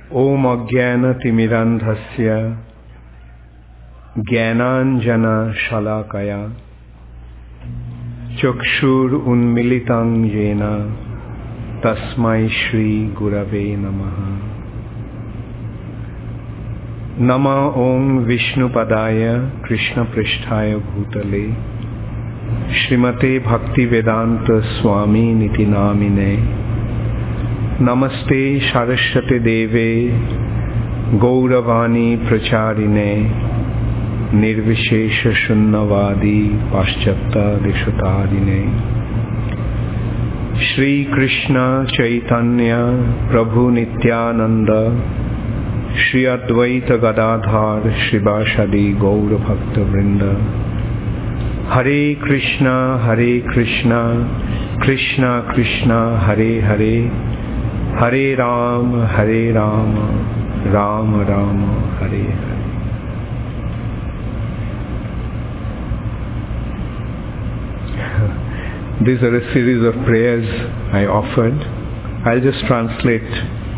Om Ajnana-timirandhasya Jnananjana Shalakaya Chakshur Unmilitam Yena Tasmai Shri Gurave Namaha. Nama Om Vishnupadaya Krishna Pristhaya Bhutale Srimate Bhaktivedanta Swami Niti Namine Namaste Saraswate Deve Gauravani Pracharine Nirvishesha Shunnavadi Paschata Deshatarine Shri Krishna Chaitanya Prabhu Nityananda Shri Advaita Gadadhar Shivashadi Gaura Bhakta Vrinda Hare Krishna Krishna Krishna Hare Hare Hare Rama Rama Rama Hare Hare. These are a series of prayers I offered. I'll just translate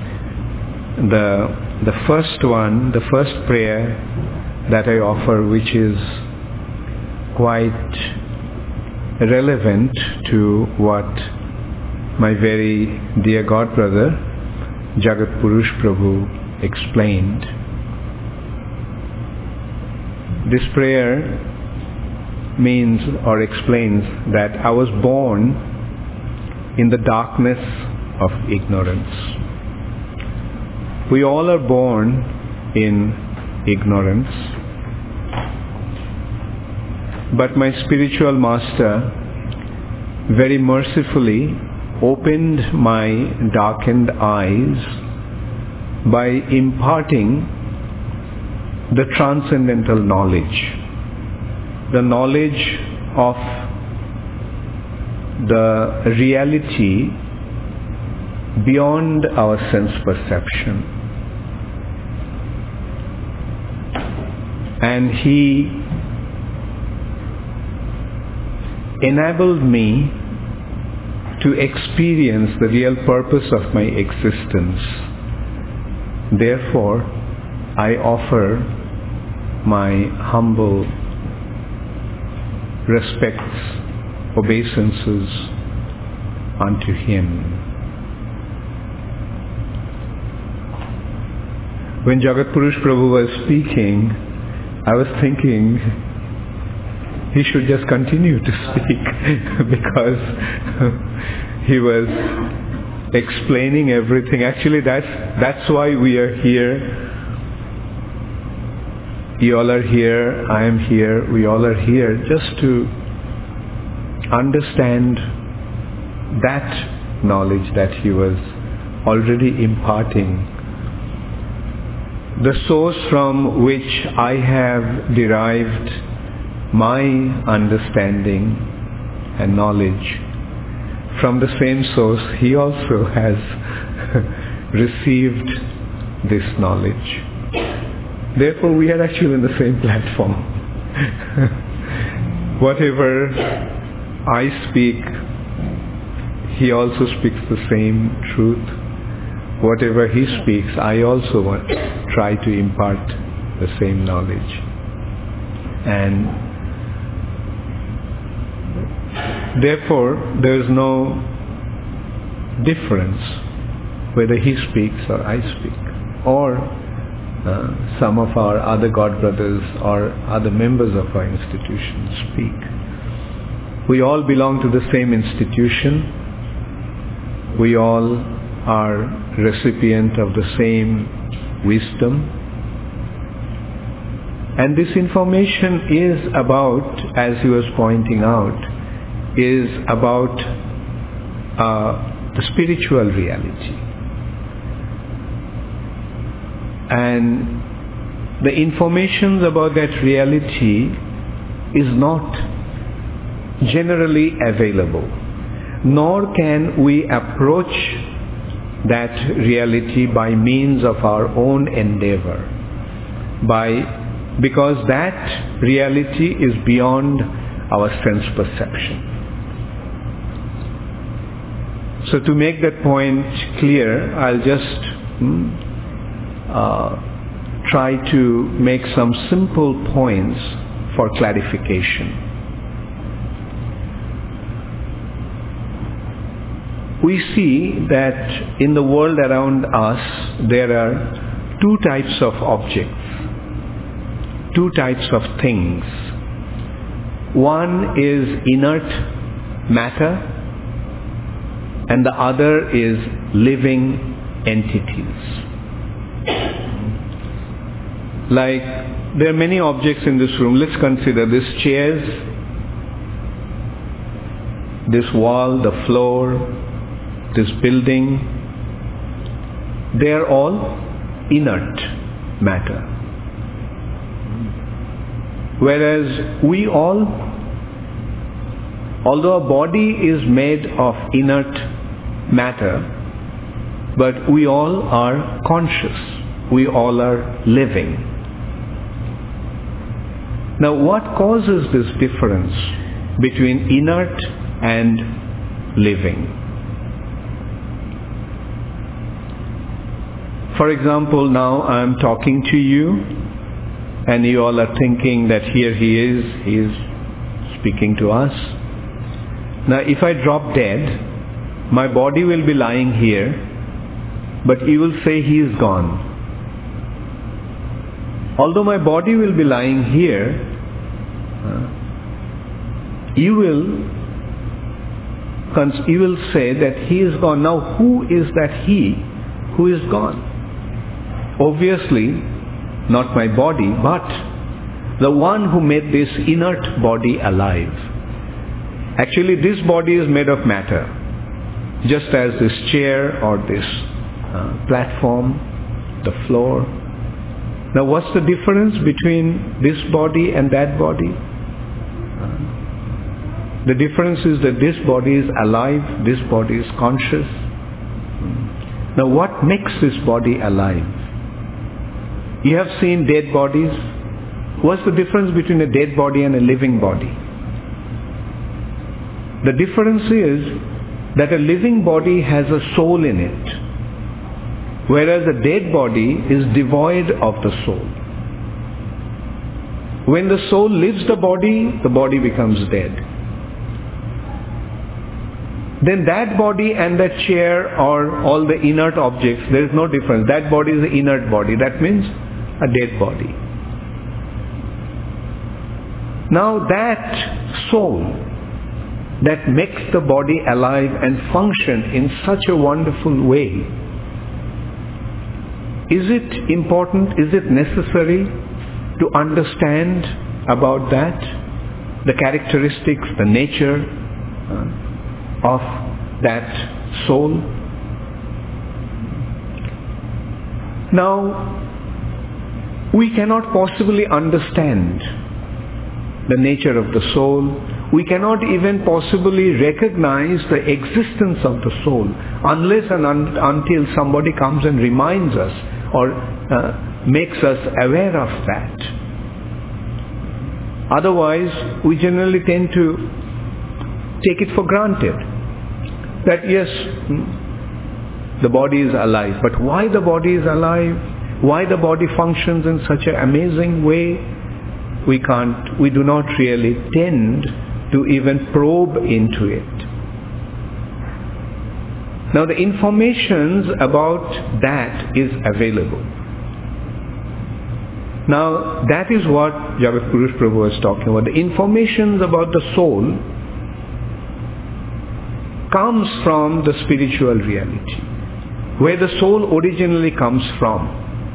the first one, the first prayer that I offer, which is quite relevant to what my very dear God brother Jagat Purush Prabhu explained. This prayer means or explains that I was born in the darkness of ignorance. We all are born in ignorance. But my spiritual master very mercifully opened my darkened eyes by imparting the transcendental knowledge, the knowledge of the reality beyond our sense perception. And he enabled me to experience the real purpose of my existence. Therefore, I offer my humble respects, obeisances unto him. When Jagat Purush Prabhu was speaking, I was thinking he should just continue to speak because he was explaining everything. Actually, that's why we are here. You all are here, I am here, we all are here just to understand that knowledge that he was already imparting. The source from which I have derived my understanding and knowledge, from the same source he also has received this knowledge. Therefore, we are actually on the same platform. Whatever I speak, he also speaks the same truth. Whatever he speaks, I also try to impart the same knowledge. And therefore, there is no difference whether he speaks or I speak, or some of our other God brothers or other members of our institution speak. We all belong to the same institution. We all are recipient of the same wisdom. And this information is about, as he was pointing out, is about the spiritual reality. And the information about that reality is not generally available, nor can we approach that reality by means of our own endeavor, because that reality is beyond our sense perception. So to make that point clear, I'll just try to make some simple points for clarification. We see that in the world around us there are two types of objects, two types of things. One is inert matter and the other is living entities. Like there are many objects in this room. Let's consider these chairs, this wall, the floor, this building. They are all inert matter. Whereas we all, although our body is made of inert matter, but we all are conscious. We all are living. Now what causes this difference between inert and living? For example, now I am talking to you and you all are thinking that here he is speaking to us. Now if I drop dead, my body will be lying here, but you will say he is gone. Although my body will be lying here, you will say that he is gone. Now who is that he who is gone? Obviously not my body, but the one who made this inert body alive. Actually this body is made of matter, just as this chair or this platform, the floor. Now what's the difference between this body and that body? The difference is that this body is alive, this body is conscious. Now what makes this body alive? You have seen dead bodies. What's the difference between a dead body and a living body? The difference is that a living body has a soul in it, whereas a dead body is devoid of the soul. When the soul leaves the body becomes dead. Then that body and that chair or all the inert objects, there is no difference. That body is an inert body. That means a dead body. Now that soul that makes the body alive and function in such a wonderful way, is it important, is it necessary to understand about that? The characteristics, the nature of that soul? Now, we cannot possibly understand the nature of the soul. We cannot even possibly recognize the existence of the soul unless and until somebody comes and reminds us or makes us aware of that. Otherwise, we generally tend to take it for granted that yes, the body is alive. But why the body is alive? Why the body functions in such an amazing way? We do not really tend to even probe into it. Now the information about that is available. Now that is what Jagat Purush Prabhu was talking about. The information about the soul comes from the spiritual reality, where the soul originally comes from.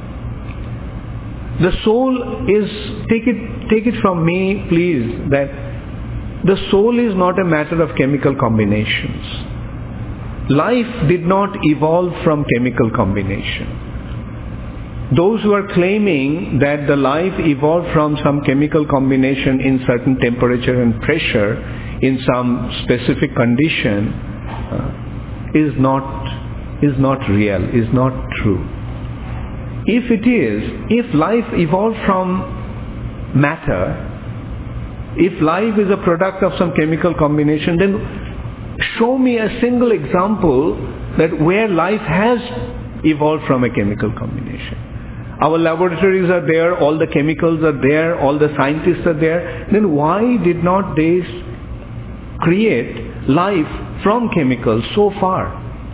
The soul is, take it from me please, that the soul is not a matter of chemical combinations. Life did not evolve from chemical combination. Those who are claiming that the life evolved from some chemical combination in certain temperature and pressure in some specific condition is not real, is not true. If it is, if life evolved from matter, if life is a product of some chemical combination, then show me a single example that where life has evolved from a chemical combination. Our laboratories are there, all the chemicals are there, all the scientists are there. Then why did not they create life from chemicals so far?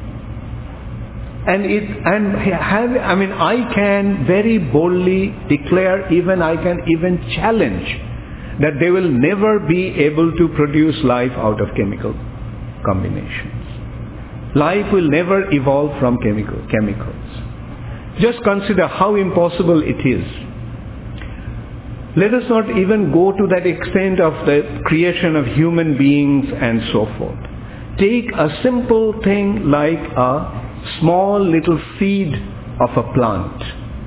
I can very boldly declare, I can even challenge that they will never be able to produce life out of chemical combinations. Life will never evolve from chemicals. Just consider how impossible it is. Let us not even go to that extent of the creation of human beings and so forth. Take a simple thing like a small little seed of a plant.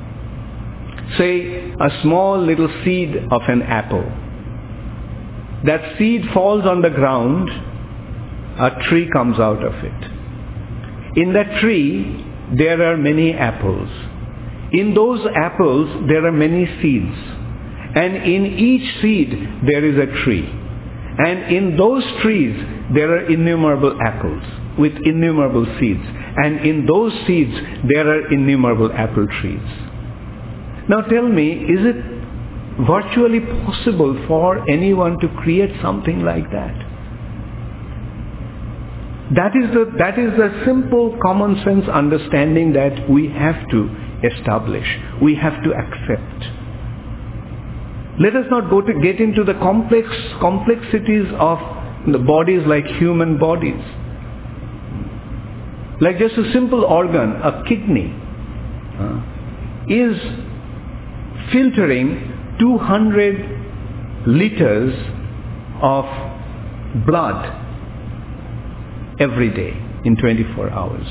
Say a small little seed of an apple. That seed falls on the ground, a tree comes out of it. In that tree, there are many apples. In those apples, there are many seeds. And in each seed, there is a tree. And in those trees, there are innumerable apples with innumerable seeds. And in those seeds, there are innumerable apple trees. Now tell me, is it virtually possible for anyone to create something like that? That is the simple common sense understanding that we have to establish, we have to accept. Let us not get into the complexities of the bodies like human bodies. Like just a simple organ, a kidney, is filtering 200 liters of blood every day in 24 hours.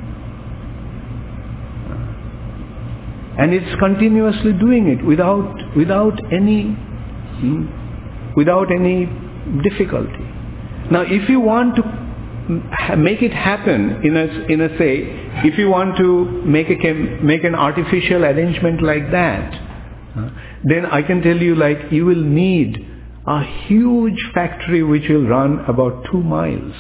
And it's continuously doing it without any difficulty. Now, if you want to make it happen if you want to make an artificial arrangement like that, then I can tell you, like, you will need a huge factory which will run about 2 miles.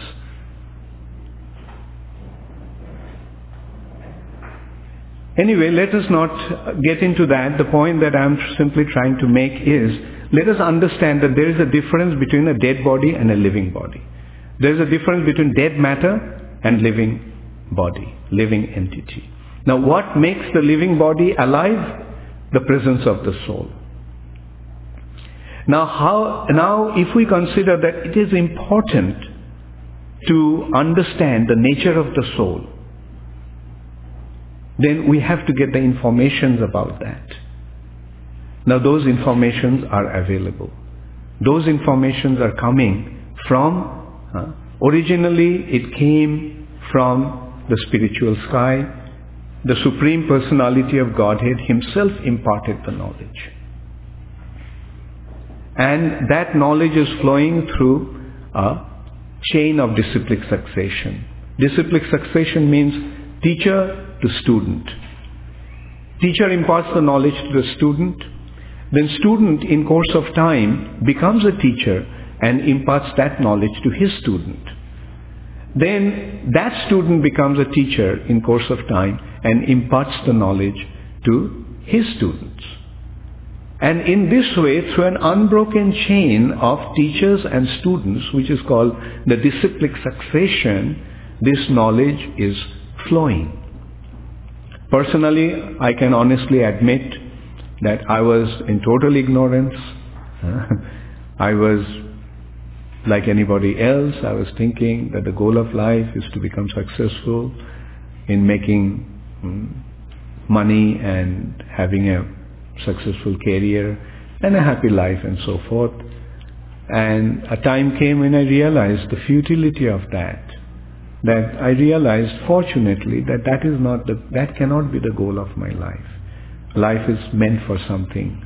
Anyway, let us not get into that. The point that I'm simply trying to make is, let us understand that there is a difference between a dead body and a living body. There is a difference between dead matter and living body, living entity. Now, what makes the living body alive? The presence of the soul. Now, if we consider that it is important to understand the nature of the soul, then we have to get the informations about that. Now, those informations are available. Those informations are coming from, originally it came from the spiritual sky. The Supreme Personality of Godhead Himself imparted the knowledge. And that knowledge is flowing through a chain of disciplic succession. Disciplic succession means teacher to student. Teacher imparts the knowledge to the student. Then student, in course of time, becomes a teacher and imparts that knowledge to his student. Then that student becomes a teacher in course of time and imparts the knowledge to his students. And in this way, through an unbroken chain of teachers and students, which is called the disciplic succession, this knowledge is flowing. Personally, I can honestly admit that I was in total ignorance. I was like anybody else. I was thinking that the goal of life is to become successful in making money and having a successful career and a happy life and so forth. And a time came when I realized the futility of that. That I realized, fortunately, that cannot be the goal of my life. Life is meant for something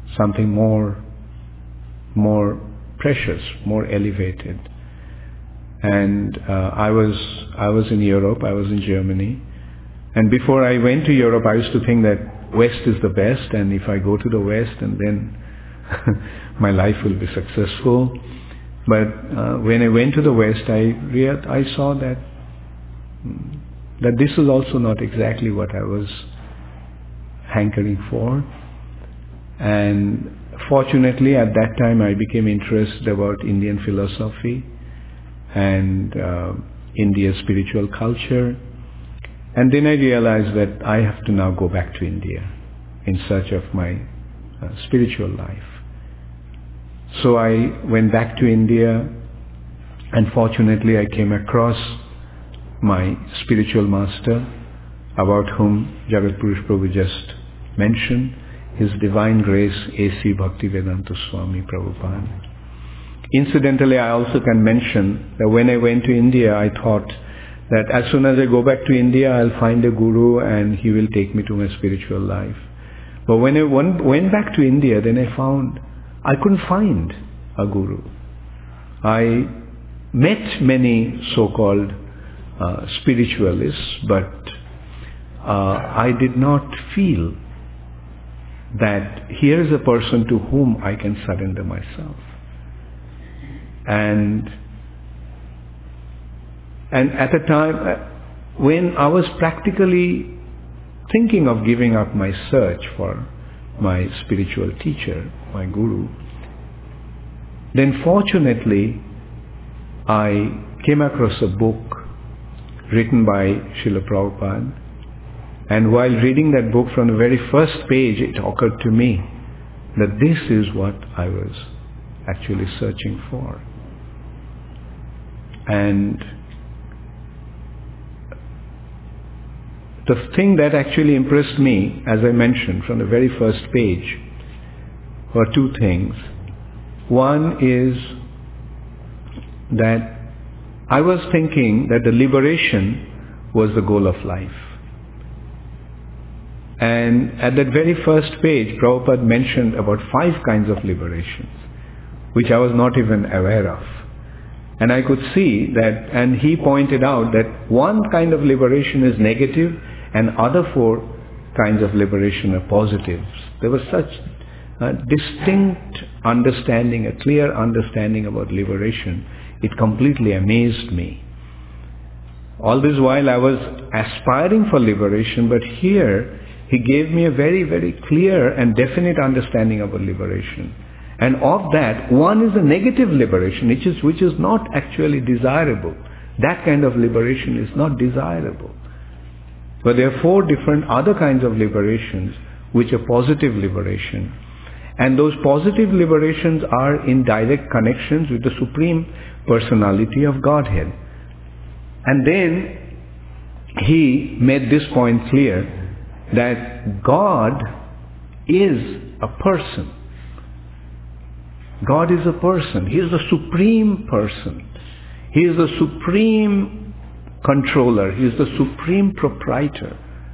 more precious, more elevated. And I was in Europe, I was in Germany. And before I went to Europe, I used to think that West is the best, and if I go to the West, and then my life will be successful. But when I went to the West, I saw that this is also not exactly what I was hankering for. And fortunately, at that time, I became interested about Indian philosophy and India's spiritual culture. And then I realized that I have to now go back to India in search of my spiritual life. So I went back to India, and fortunately I came across my spiritual master, about whom Jagat Purush Prabhu just mentioned, His Divine Grace A.C. Bhaktivedanta Swami Prabhupada. Incidentally, I also can mention that when I went to India, I thought that as soon as I go back to India, I'll find a guru and he will take me to my spiritual life. But when I went back to India, then I found I couldn't find a guru. I met many so-called spiritualists, but I did not feel that here is a person to whom I can surrender myself. And at a time when I was practically thinking of giving up my search for my spiritual teacher, my guru, then fortunately I came across a book written by Srila Prabhupada, and while reading that book from the very first page, it occurred to me that this is what I was actually searching for. And the thing that actually impressed me, as I mentioned from the very first page, were two things. One is that I was thinking that the liberation was the goal of life. And at that very first page, Prabhupada mentioned about 5 kinds of liberations, which I was not even aware of. And I could see that, and he pointed out that one kind of liberation is negative and other 4 kinds of liberation are positives. There was such a distinct understanding, a clear understanding about liberation. It completely amazed me. All this while I was aspiring for liberation, but here he gave me a very, very clear and definite understanding about liberation. And of that, one is a negative liberation, which is not actually desirable. That kind of liberation is not desirable. But there are 4 different other kinds of liberations, which are positive liberation. And those positive liberations are in direct connections with the Supreme Personality of Godhead. And then he made this point clear, that God is a person. God is a person. He is the supreme person. He is the supreme controller. He is the supreme proprietor.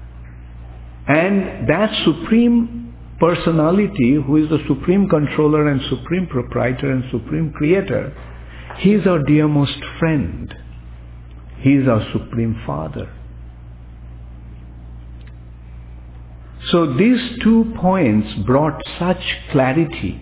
And that supreme personality, who is the supreme controller and supreme proprietor and supreme creator, he is our dearmost friend. He is our supreme Father. So these 2 points brought such clarity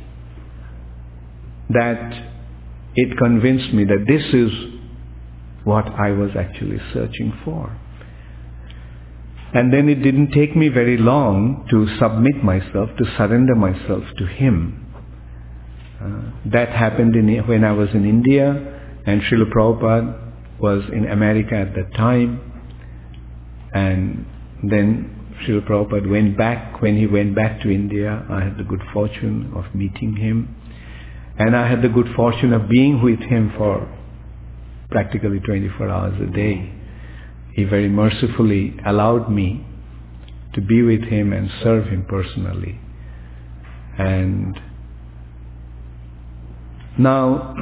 that it convinced me that this is what I was actually searching for. And then it didn't take me very long to submit myself, to surrender myself to him. That happened when I was in India, and Srila Prabhupada was in America at that time. And then Srila Prabhupada went back. When he went back to India, I had the good fortune of meeting him. And I had the good fortune of being with him for practically 24 hours a day. He very mercifully allowed me to be with him and serve him personally. And now,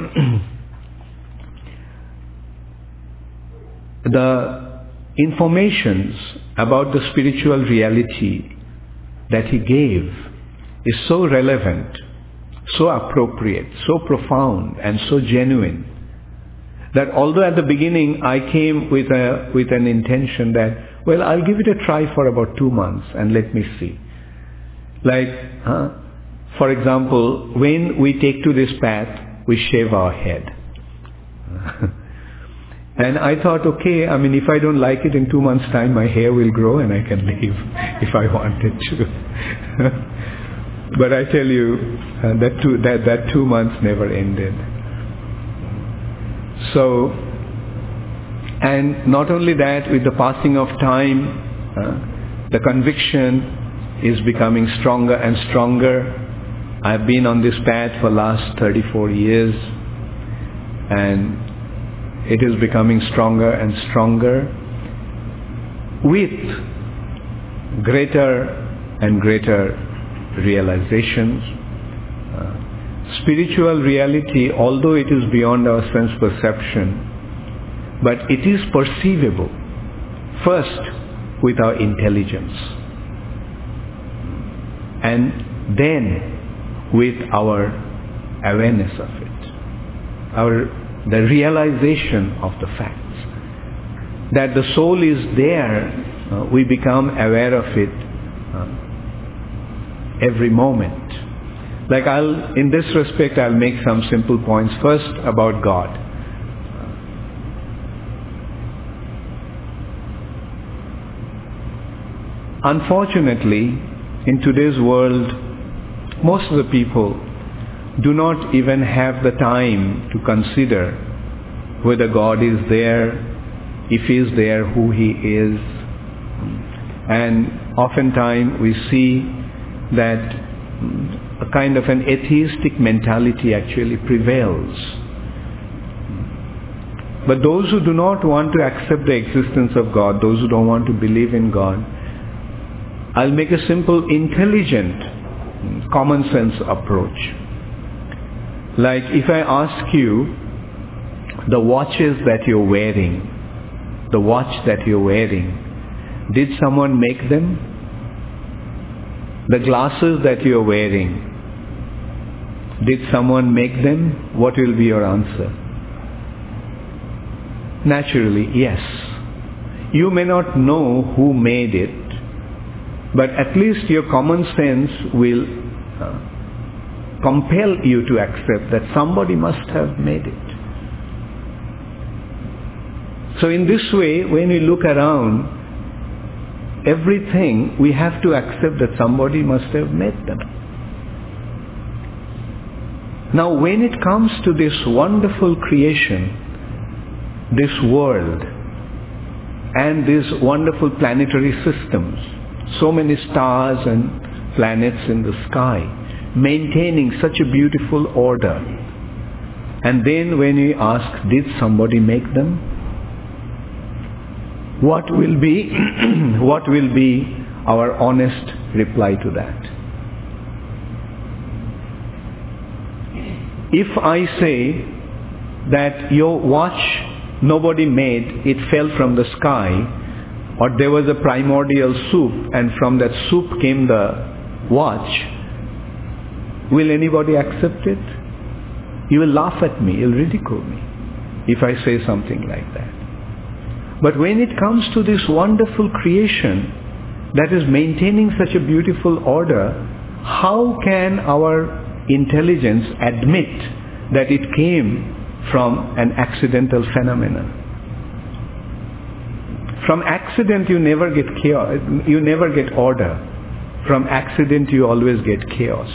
the informations about the spiritual reality that he gave is so relevant, so appropriate, so profound, and so genuine, that although at the beginning I came with an intention that, well, I'll give it a try for about 2 months and let me see. Like, for example, when we take to this path, we shave our head. And I thought, okay, if I don't like it in 2 months' time, my hair will grow and I can leave if I wanted to. But I tell you, that 2 months never ended. So, and not only that, with the passing of time, the conviction is becoming stronger and stronger. I've been on this path for last 34 years, and it is becoming stronger and stronger with greater and greater realizations. Spiritual reality, although it is beyond our sense perception, but it is perceivable first with our intelligence, and then with our awareness of it, the realization of the facts. That the soul is there, we become aware of it every moment. Like in this respect, I'll make some simple points. First, about God. Unfortunately, in today's world, most of the people do not even have the time to consider whether God is there, if He is there, who He is. And oftentimes we see that a kind of an atheistic mentality actually prevails. But those who do not want to accept the existence of God, those who don't want to believe in God, I'll make a simple, intelligent, common sense approach. Like if I ask you, the watches that you're wearing, did someone make them? The glasses that you're wearing, did someone make them? What will be your answer? Naturally, yes. You may not know who made it, but at least your common sense will compel you to accept that somebody must have made it. So in this way, when we look around, everything we have to accept that somebody must have made them. Now when it comes to this wonderful creation, this world, and these wonderful planetary systems, so many stars and planets in the sky, maintaining such a beautiful order. And then when we ask, did somebody make them? What will be our honest reply to that? If I say that your watch nobody made, it fell from the sky, or there was a primordial soup and from that soup came the watch, will anybody accept it? You will laugh at me, you'll ridicule me if I say something like that. But when it comes to this wonderful creation that is maintaining such a beautiful order, how can our intelligence admit that it came from an accidental phenomenon? From accident you never get chaos, you never get order. From accident you always get chaos.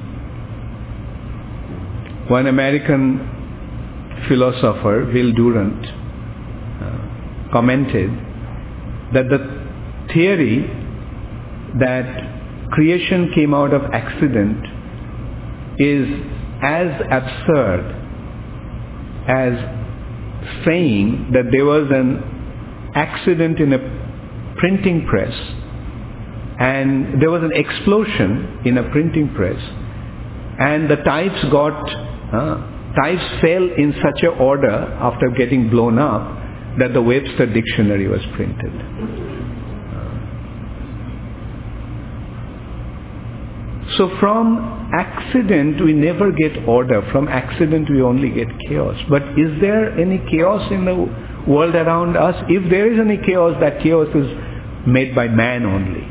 One American philosopher, Will Durant, commented that the theory that creation came out of accident is as absurd as saying that there was an accident in a printing press and there was an explosion in a printing press and the types fell in such a order after getting blown up that the Webster Dictionary was printed. So from accident we never get order. From accident we only get chaos. But is there any chaos in the world around us? If there is any chaos, that chaos is made by man only.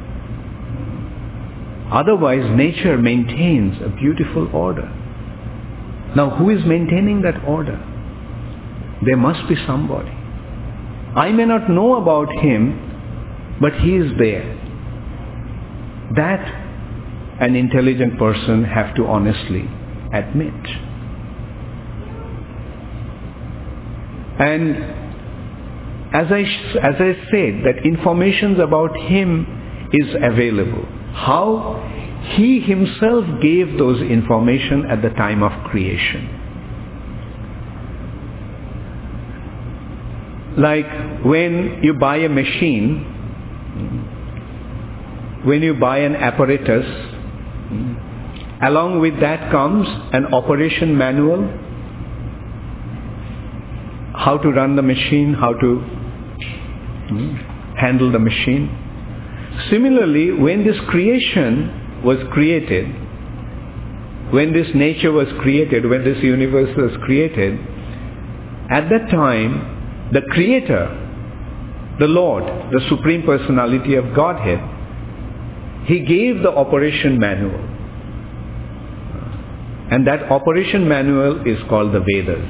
Otherwise nature maintains a beautiful order. Now who is maintaining that order? there must be somebody. I may not know about him, but he is there. That an intelligent person have to honestly admit. And as I said, that information about him is available. How he himself gave those information at the time of creation. Like when you buy a machine, when you buy an apparatus, along with that comes an operation manual, how to run the machine, how to handle the machine. Similarly, when this creation was created, when this nature was created, when this universe was created, at that time, the Creator, the Lord, the Supreme Personality of Godhead, He gave the operation manual. And that operation manual is called the Vedas.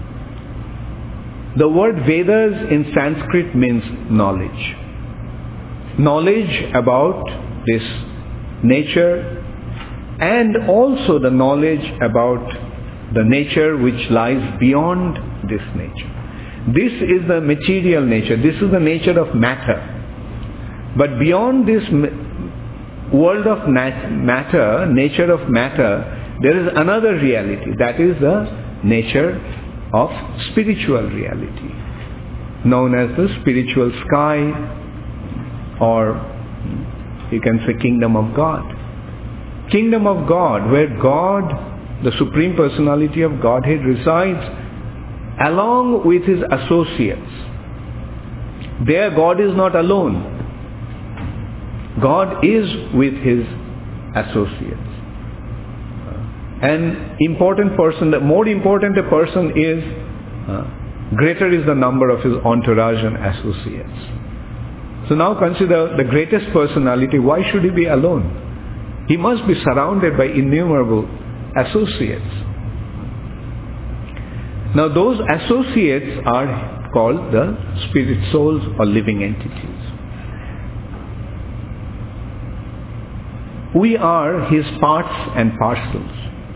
The word Vedas in Sanskrit means knowledge. Knowledge about this nature, and also the knowledge about the nature which lies beyond this nature. This is the material nature. This is the nature of matter. But beyond this world of matter, nature of matter, there is another reality. That is the nature of spiritual reality, known as the spiritual sky, or you can say Kingdom of God. Kingdom of God, where God, the Supreme Personality of Godhead, resides along with His associates. There God is not alone. God is with His associates. An important person, the more important a person is, greater is the number of his entourage and associates. So now consider the greatest personality. Why should he be alone? He must be surrounded by innumerable associates. Now those associates are called the spirit souls or living entities. We are His parts and parcels.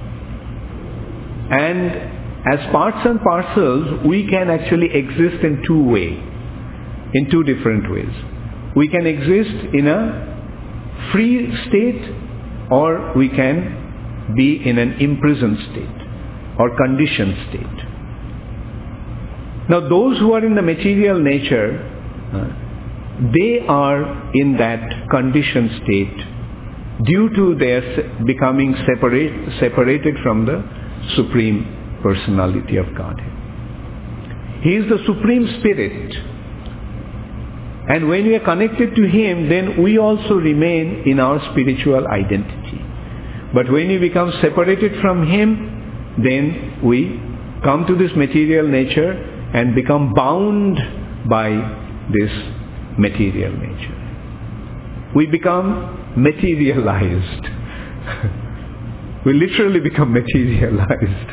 And as parts and parcels, we can actually exist in two different ways. We can exist in a free state, or we can be in an imprisoned state or conditioned state. Now those who are in the material nature, they are in that conditioned state due to their becoming separated from the Supreme Personality of Godhead. He is the Supreme Spirit. And when we are connected to Him, then we also remain in our spiritual identity. But when we become separated from Him, then we come to this material nature and become bound by this material nature. We become materialized. We literally become materialized.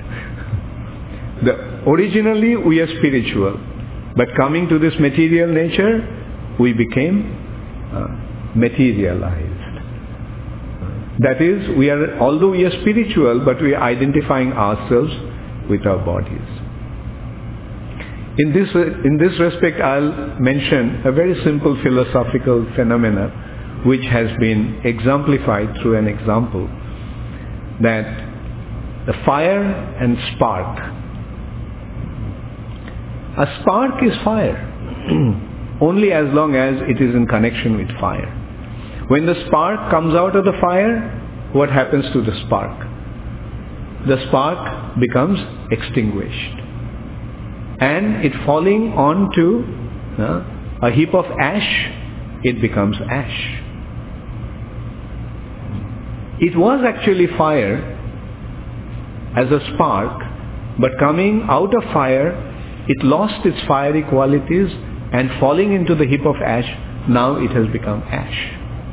Originally we are spiritual, but coming to this material nature, we became materialized. That is, although we are spiritual, but we are identifying ourselves with our bodies. In this respect, I'll mention a very simple philosophical phenomena which has been exemplified through an example, that the fire and spark. A spark is fire only as long as it is in connection with fire. When the spark comes out of the fire, what happens to the spark? The spark becomes extinguished. And it falling onto a heap of ash, it becomes ash. It was actually fire as a spark, but coming out of fire, it lost its fiery qualities, and falling into the heap of ash, now it has become ash.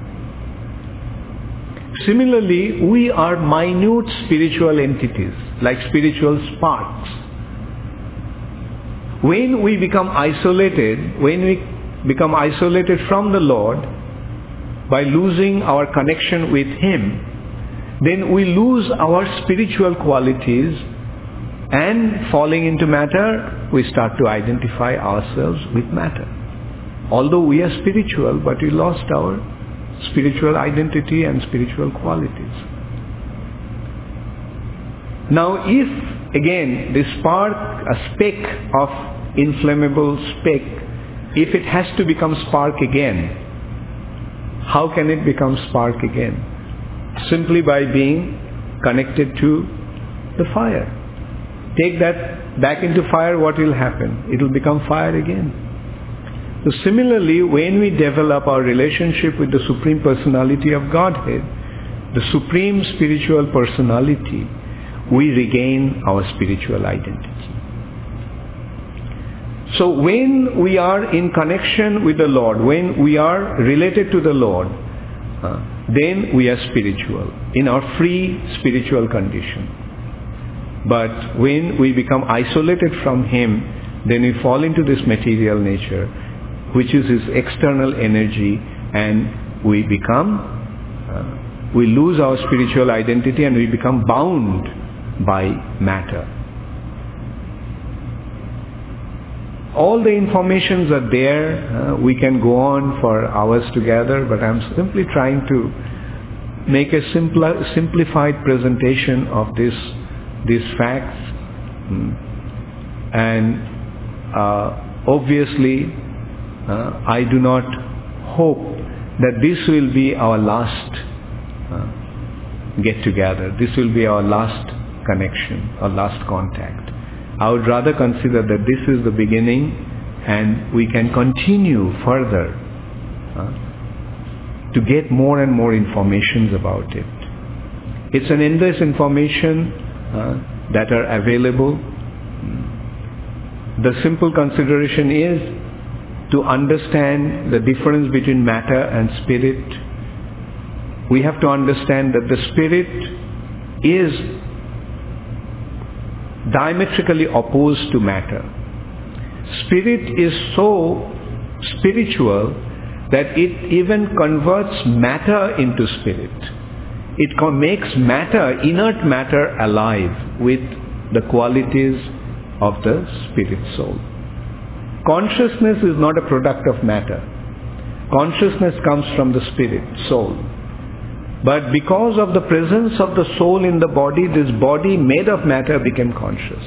Similarly, we are minute spiritual entities, like spiritual sparks. when we become isolated from the Lord by losing our connection with Him, then we lose our spiritual qualities, and falling into matter, we start to identify ourselves with matter. Although we are spiritual, but we lost our spiritual identity and spiritual qualities. Now if, again, this spark, a speck of inflammable speck, if it has to become spark again, how can it become spark again? Simply by being connected to the fire. Take that back into fire, what will happen? It will become fire again. So similarly, when we develop our relationship with the Supreme Personality of Godhead, the Supreme Spiritual Personality, we regain our spiritual identity. So when we are in connection with the Lord, when we are related to the Lord, then we are spiritual, in our free spiritual condition. But when we become isolated from Him, then we fall into this material nature, which is His external energy, and we lose our spiritual identity and we become bound by matter. All the informations are there. We can go on for hours together, but I'm simply trying to make a simplified presentation of these facts. And obviously, I do not hope that this will be our last get-together. This will be our last connection, our last contact. I would rather consider that this is the beginning, and we can continue further to get more and more informations about it. It's an endless information that are available. The simple consideration is to understand the difference between matter and spirit. We have to understand that the spirit is diametrically opposed to matter. Spirit is so spiritual that it even converts matter into spirit. It makes matter, inert matter, alive with the qualities of the spirit soul. Consciousness is not a product of matter. Consciousness comes from the spirit soul. But because of the presence of the soul in the body, this body made of matter became conscious.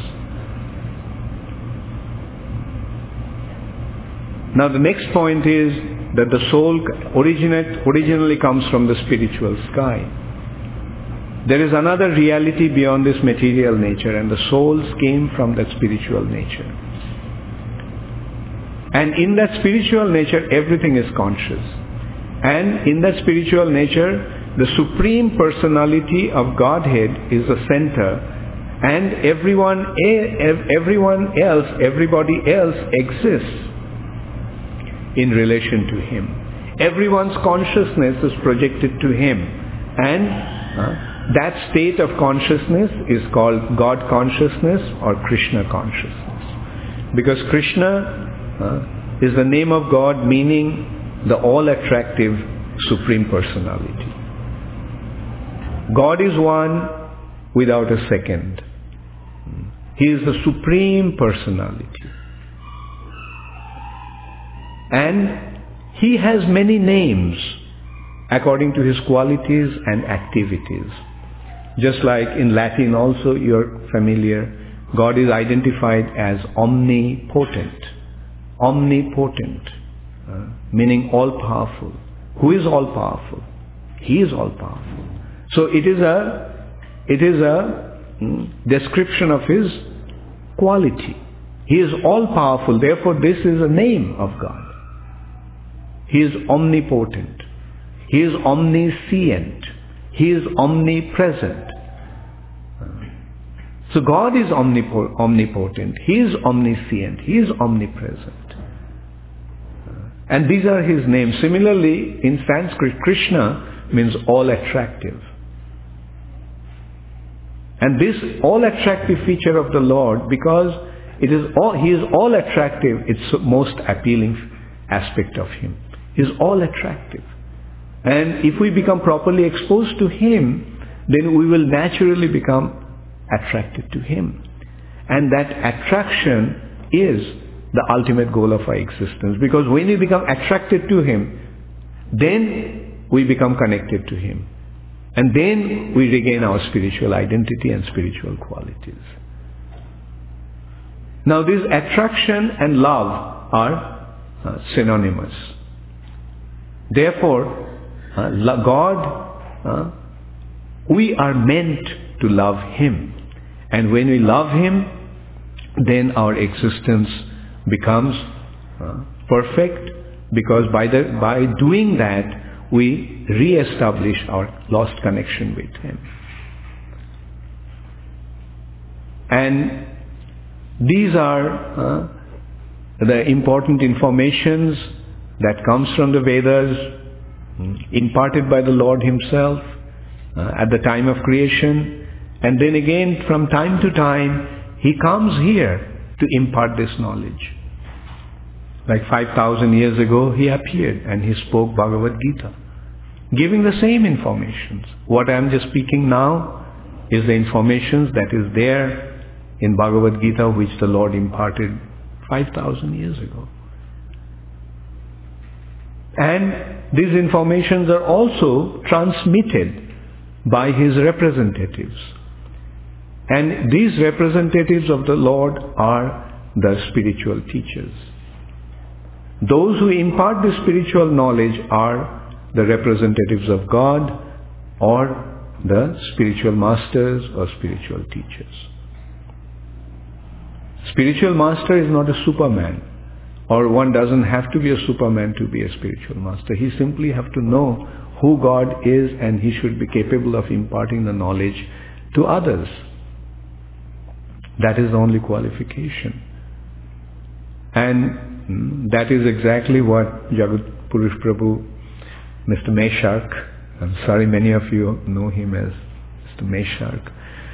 Now the next point is that the soul originally comes from the spiritual sky. There is another reality beyond this material nature, and the souls came from that spiritual nature. And in that spiritual nature, everything is conscious. And in that spiritual nature, the Supreme Personality of Godhead is the center, and everybody else exists in relation to Him. Everyone's consciousness is projected to Him, and that state of consciousness is called God consciousness or Krishna consciousness. Because Krishna is the name of God, meaning the all-attractive Supreme Personality. God is one without a second. He is the Supreme Personality. And He has many names according to His qualities and activities. Just like in Latin also, you're familiar, God is identified as omnipotent. Omnipotent, meaning all-powerful. Who is all-powerful? He is all-powerful. So it is a description of His quality. He is all-powerful, therefore this is a name of God. He is omnipotent. He is omniscient. He is omnipresent. So God is omnipotent. He is omniscient. He is omnipresent. And these are His names. Similarly, in Sanskrit, Krishna means all-attractive. And this all-attractive feature of the Lord, because He is all attractive. It's the most appealing aspect of Him. He is all attractive. And if we become properly exposed to Him, then we will naturally become attracted to Him. And that attraction is the ultimate goal of our existence. Because when we become attracted to Him, then we become connected to Him. And then we regain our spiritual identity and spiritual qualities. Now this attraction and love are synonymous. Therefore, God, we are meant to love Him. And when we love Him, then our existence becomes perfect, because by doing that, we re-establish our lost connection with Him. And these are the important informations that comes from the Vedas, imparted by the Lord Himself at the time of creation. And then again, from time to time, He comes here to impart this knowledge. Like 5,000 years ago, He appeared and He spoke Bhagavad Gita, giving the same informations. What I am just speaking now is the informations that is there in Bhagavad Gita, which the Lord imparted 5,000 years ago. And these informations are also transmitted by His representatives. And these representatives of the Lord are the spiritual teachers. Those who impart the spiritual knowledge are the representatives of God or the spiritual masters or spiritual teachers. Spiritual master is not a superman, or one doesn't have to be a superman to be a spiritual master. He simply have to know who God is, and he should be capable of imparting the knowledge to others. That is the only qualification. And that is exactly what Jagat Purush Prabhu, Mr. Meshark, I'm sorry many of you know him as Mr. Meshark,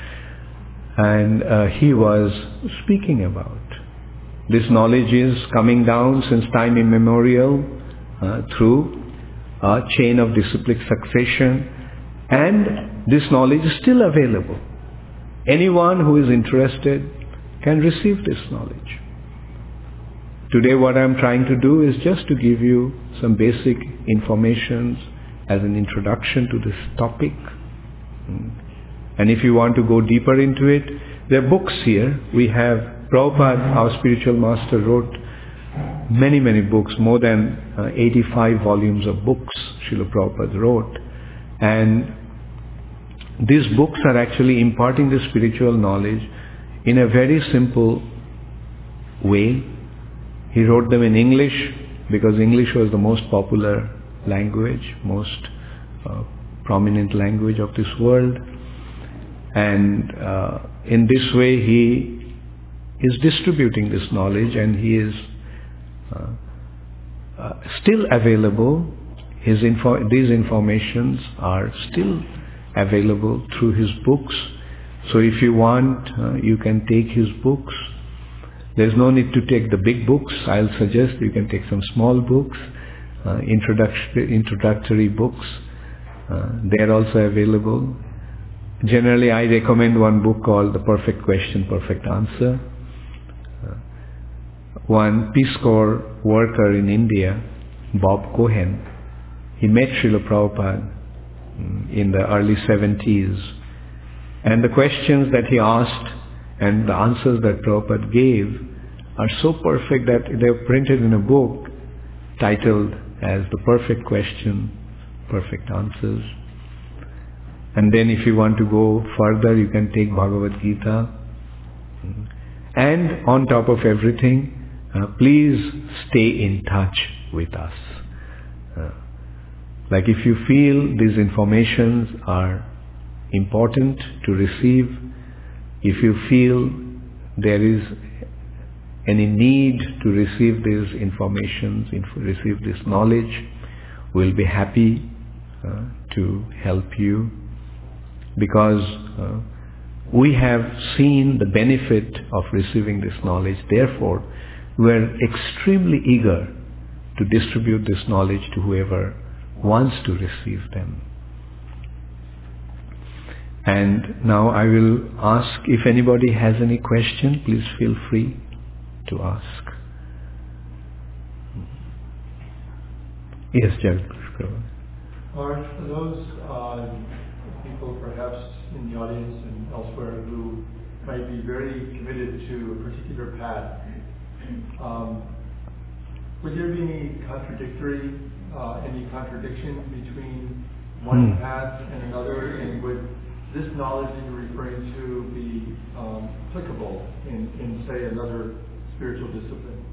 and he was speaking about. This knowledge is coming down since time immemorial through a chain of disciplic succession, and this knowledge is still available. Anyone who is interested can receive this knowledge. Today what I am trying to do is just to give you some basic information as an introduction to this topic. And if you want to go deeper into it, there are books here. We have Prabhupada, our spiritual master, wrote many books, more than 85 volumes of books Srila Prabhupada wrote. And these books are actually imparting the spiritual knowledge in a very simple way. He wrote them in English because English was the most popular language, most prominent language of this world. And in this way he is distributing this knowledge, and he is still available. These informations are still available through his books. So if you want, you can take his books. There's no need to take the big books. I'll suggest you can take some small books, introductory books. They are also available. Generally, I recommend one book called The Perfect Question, Perfect Answer. One Peace Corps worker in India, Bob Cohen, he met Srila Prabhupada in the early 70s. And the questions that he asked and the answers that Prabhupada gave are so perfect that they're printed in a book titled as The Perfect Question, Perfect Answers. And then if you want to go further, you can take Bhagavad Gita. And on top of everything, please stay in touch with us. Like if you feel these informations are important to receive, if you feel there is any need to receive these informations, receive this knowledge, we'll be happy to help you, because we have seen the benefit of receiving this knowledge. Therefore, we are extremely eager to distribute this knowledge to whoever wants to receive them. And now I will ask if anybody has any question, please feel free to ask. Yes, Jagat. For those people perhaps in the audience and elsewhere who might be very committed to a particular path, would there be any contradiction between one path and another, and would this knowledge that you're referring to be applicable in say, another spiritual discipline?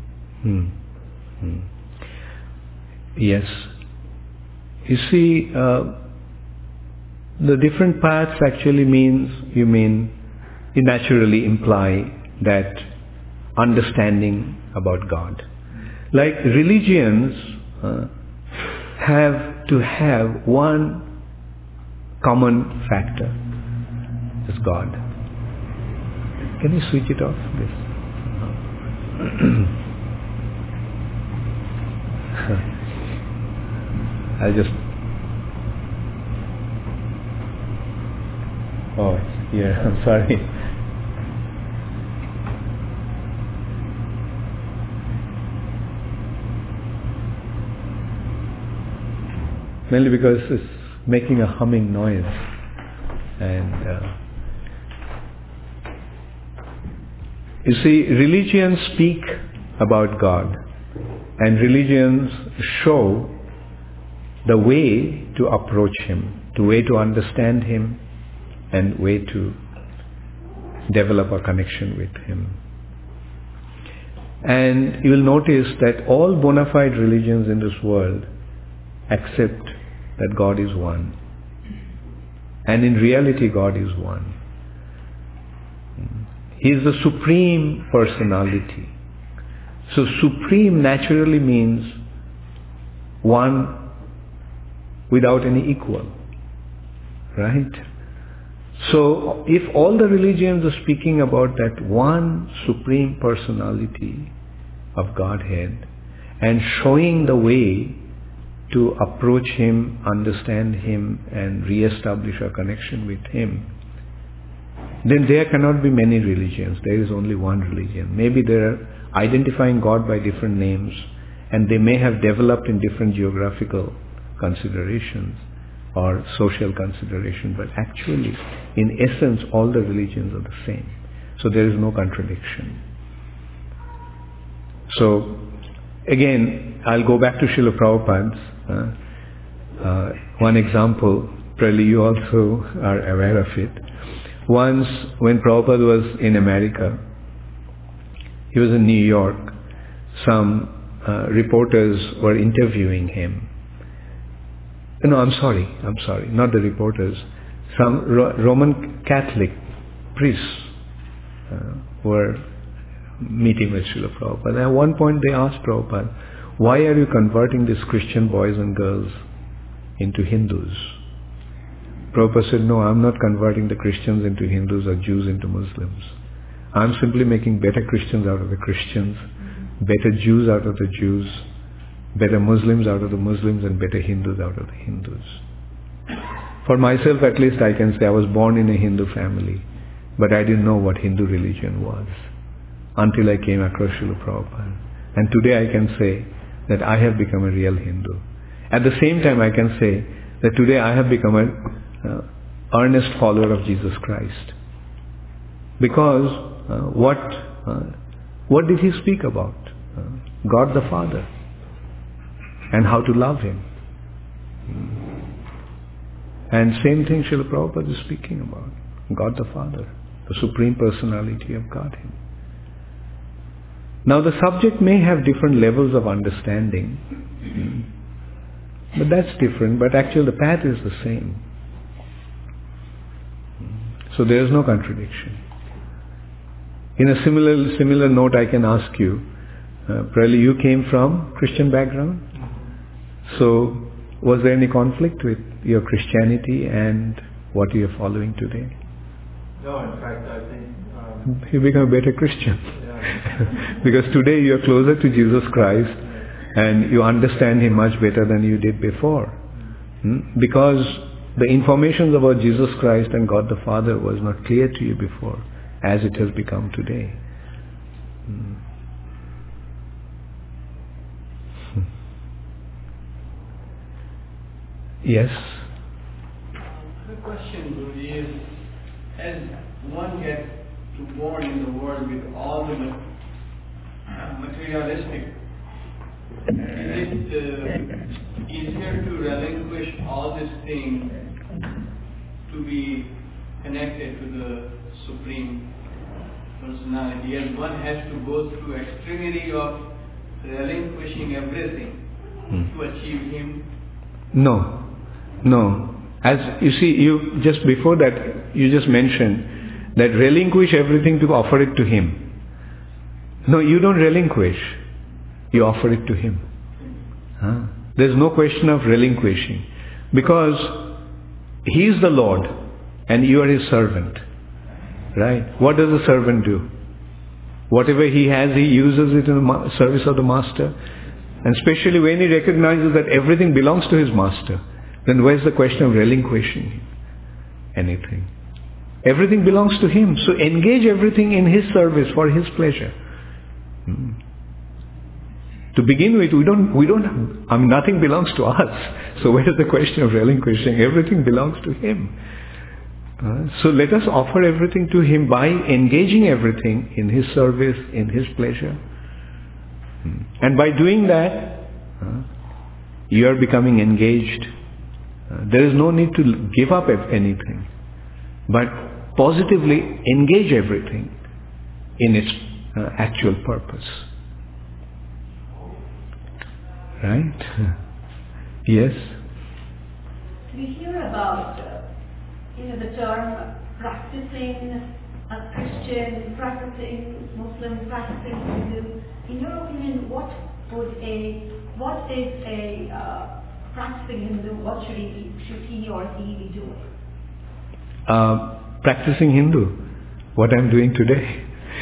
Yes. You see, the different paths actually you naturally imply that understanding about God. Like religions have to have one common factor. It's God. Can you switch it off, please? I'll just... Oh, it's here. I'm sorry. Mainly because it's making a humming noise. And you see, religions speak about God, and religions show the way to approach Him, the way to understand Him, and way to develop a connection with Him. And you will notice that all bona fide religions in this world accept that God is one. And in reality, God is one. He is the Supreme Personality. So supreme naturally means one without any equal. Right? So if all the religions are speaking about that one Supreme Personality of Godhead and showing the way to approach Him, understand Him, and re-establish a connection with Him, then there cannot be many religions. There is only one religion. Maybe they are identifying God by different names, and they may have developed in different geographical considerations or social consideration, but actually, in essence, all the religions are the same. So there is no contradiction. So, again, I'll go back to Srila Prabhupada's. One example, probably you also are aware of it. Once, when Prabhupada was in America, he was in New York, some reporters were interviewing him. No, I'm sorry, not the reporters. Some Roman Catholic priests were meeting with Srila Prabhupada. And at one point they asked Prabhupada, why are you converting these Christian boys and girls into Hindus? Prabhupada said, no, I'm not converting the Christians into Hindus or Jews into Muslims. I'm simply making better Christians out of the Christians, better Jews out of the Jews, better Muslims out of the Muslims, and better Hindus out of the Hindus. For myself, at least, I can say I was born in a Hindu family, but I didn't know what Hindu religion was until I came across Srila Prabhupada. And today I can say that I have become a real Hindu. At the same time, I can say that today I have become an earnest follower of Jesus Christ. Because what did he speak about? God the Father. And how to love Him. And same thing Srila Prabhupada is speaking about. God the Father, the Supreme Personality of Godhead. Now the subject may have different levels of understanding, but that's different, but actually the path is the same. So there is no contradiction. In a similar note, I can ask you, probably you came from Christian background? So, was there any conflict with your Christianity and what you are following today? No, in fact, I think... you become a better Christian. Yeah. Because today you are closer to Jesus Christ and you understand Him much better than you did before. Because the information about Jesus Christ and God the Father was not clear to you before, as it has become today. Yes? The question, Guruji, is as one gets to born in the world with all the materialistic, is it easier to relinquish all these things to be connected to the Supreme Personality, as one has to go through extremity of relinquishing everything to achieve Him? No. As you see, you just before that, you just mentioned that relinquish everything to offer it to Him. No, you don't relinquish. You offer it to Him. There's no question of relinquishing. Because He is the Lord and you are His servant. Right? What does the servant do? Whatever he has, he uses it in the service of the Master. And especially when he recognizes that everything belongs to his Master, then where's the question of relinquishing anything? Everything belongs to Him. So engage everything in His service for His pleasure. To begin with, nothing belongs to us. So where is the question of relinquishing? Everything belongs to Him. So let us offer everything to Him by engaging everything in His service, in His pleasure. And by doing that, you are becoming engaged. There is no need to give up anything, but positively engage everything in its actual purpose. Right? Yes? We hear about, the term practicing a Christian, practicing Muslim, practicing Hindu. In your opinion, what is a practicing Hindu? What should he or he be doing? Practicing Hindu. What I'm doing today.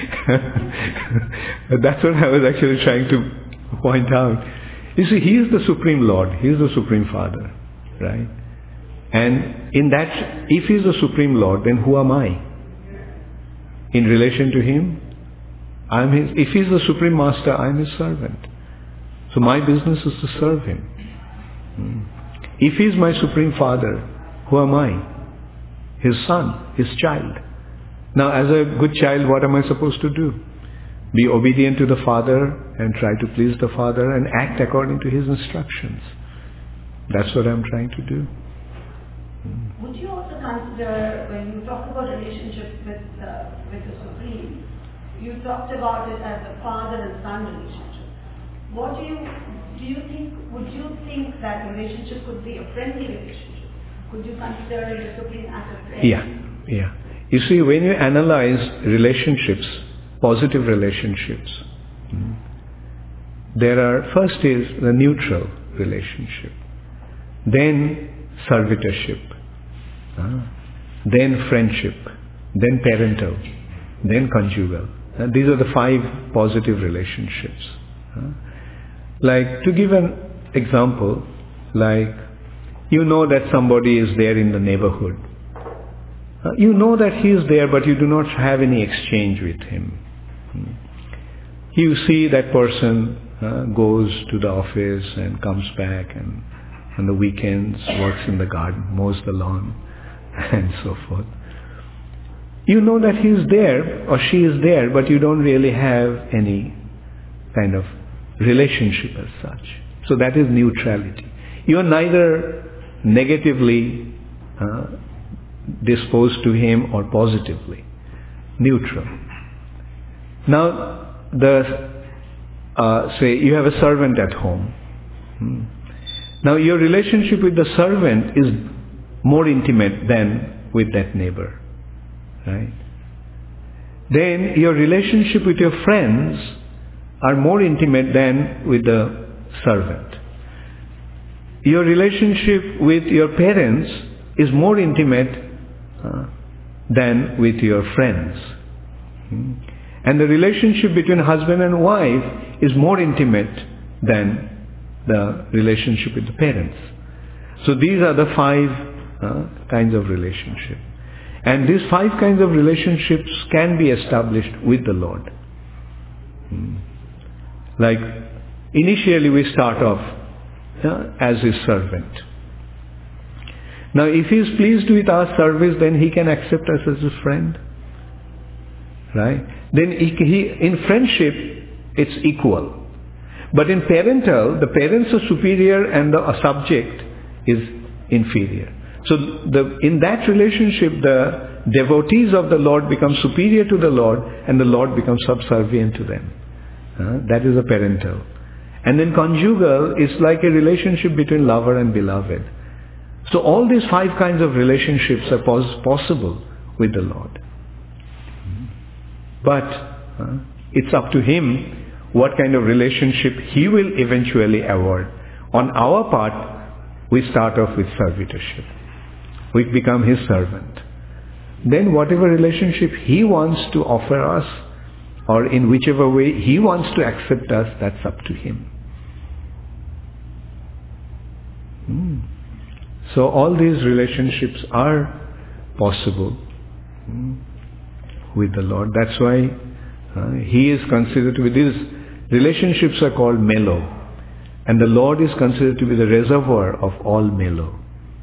That's what I was actually trying to point out. You see, He is the Supreme Lord. He is the Supreme Father. Right? And in that, if He is the Supreme Lord, then who am I? In relation to Him, I'm His. If He is the Supreme Master, I'm His servant. So my business is to serve Him. If He is my Supreme Father, who am I? His son, His child. Now as a good child, what am I supposed to do? Be obedient to the Father and try to please the Father and act according to His instructions. That's what I'm trying to do. Would you also consider, when you talk about relationship with the Supreme, you talked about it as a father and son relationship. What would you think that relationship could be a friendly relationship? Could you consider the Supreme as a friend? Yeah. You see, when you analyze relationships, positive relationships, first is the neutral relationship, then servitorship, then friendship, then parental, then conjugal. These are the 5 positive relationships. Like, to give an example, like, you know that somebody is there in the neighborhood. You know that he is there, but you do not have any exchange with him. You see that person goes to the office and comes back, and on the weekends works in the garden, mows the lawn, and so forth. You know that he is there or she is there, but you don't really have any kind of relationship as such. So that is neutrality. You are neither negatively disposed to him or positively. Neutral. Now, say you have a servant at home. Now your relationship with the servant is more intimate than with that neighbor. Right? Then your relationship with your friends are more intimate than with the servant. Your relationship with your parents is more intimate than with your friends. And the relationship between husband and wife is more intimate than the relationship with the parents. So these are the 5 kinds of relationship. And these 5 kinds of relationships can be established with the Lord. Like initially we start off as His servant. Now if He is pleased with our service, then He can accept us as His friend. Right? Then he in friendship it's equal. But in parental, the parents are superior and the subject is inferior. So in that relationship, the devotees of the Lord become superior to the Lord and the Lord becomes subservient to them. That is a parental. And then conjugal is like a relationship between lover and beloved. So all these 5 kinds of relationships are possible with the Lord. But it's up to Him what kind of relationship He will eventually award. On our part, we start off with servitorship. We become His servant. Then whatever relationship He wants to offer us, or in whichever way He wants to accept us, that's up to Him. So all these relationships are possible with the Lord. That's why He is considered to be, these relationships are called mellow. And the Lord is considered to be the reservoir of all mellow.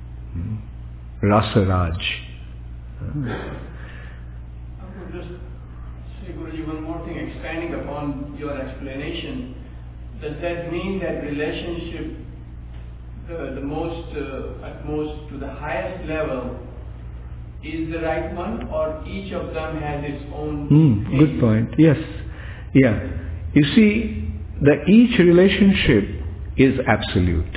Rasa Raj. I would just say, Guruji, one more thing, expanding upon your explanation. Does that mean that relationship, the most, at most to the highest level, is the right one, or each of them has its own Good point. Yes. Yeah. You see, each relationship is absolute.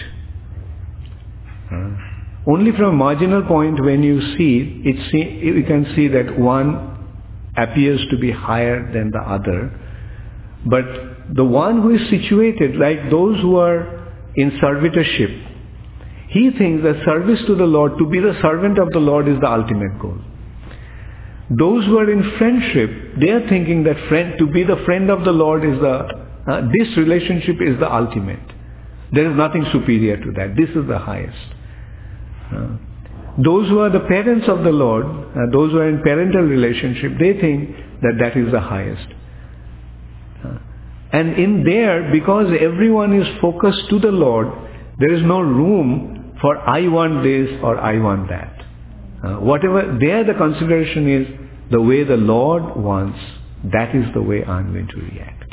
Only from a marginal point when you see it, you can see that one appears to be higher than the other. But the one who is situated, like those who are in servitorship, he thinks that service to the Lord, to be the servant of the Lord is the ultimate goal. Those who are in friendship, they are thinking that to be the friend of the Lord is this relationship is the ultimate. There is nothing superior to that. This is the highest. Those who are the parents of the Lord, those who are in parental relationship, they think that is the highest. And in there, because everyone is focused to the Lord, there is no room for I want this or I want that. Whatever there the consideration is, the way the Lord wants, that is the way I am going to react.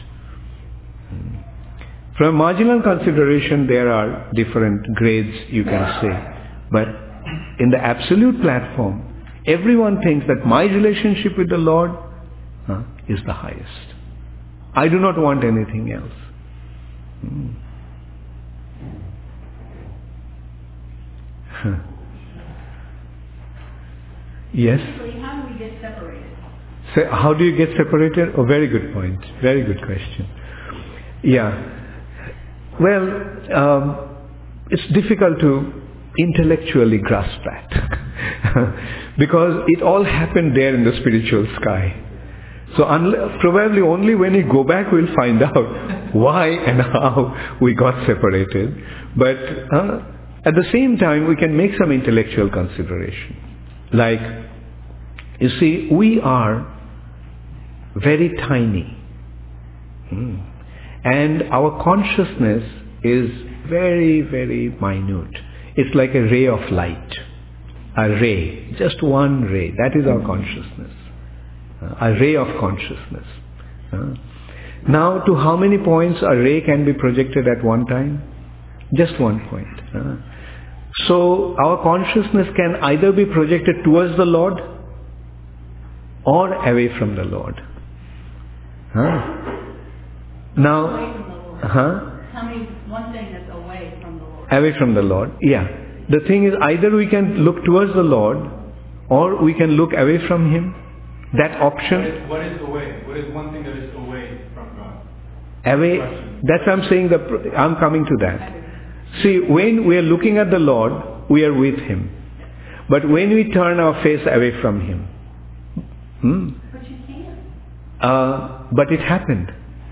From marginal consideration, there are different grades, you can say. But in the absolute platform, everyone thinks that my relationship with the Lord is the highest. I do not want anything else. Yes? How do we get separated? So how do you get separated? Oh, very good point. Very good question. Yeah. Well, it's difficult to intellectually grasp that. Because it all happened there in the spiritual sky. So probably only when we go back we'll find out why and how we got separated. But at the same time we can make some intellectual consideration. Like, you see, we are very tiny. And our consciousness is very, very minute. It's like a ray of light. A ray. Just one ray. That is our consciousness. A ray of consciousness. Now, to how many points a ray can be projected at one time? Just one point. So, our consciousness can either be projected towards the Lord or away from the Lord. Now, one thing that's away from the Lord. Away from the Lord, yeah. The thing is, either we can look towards the Lord or we can look away from Him. That option. What is away? What is one thing that is away from God? Away. That's what I'm saying. I'm coming to that. See, when we are looking at the Lord, we are with Him. But when we turn our face away from Him, But you see him. But it happened.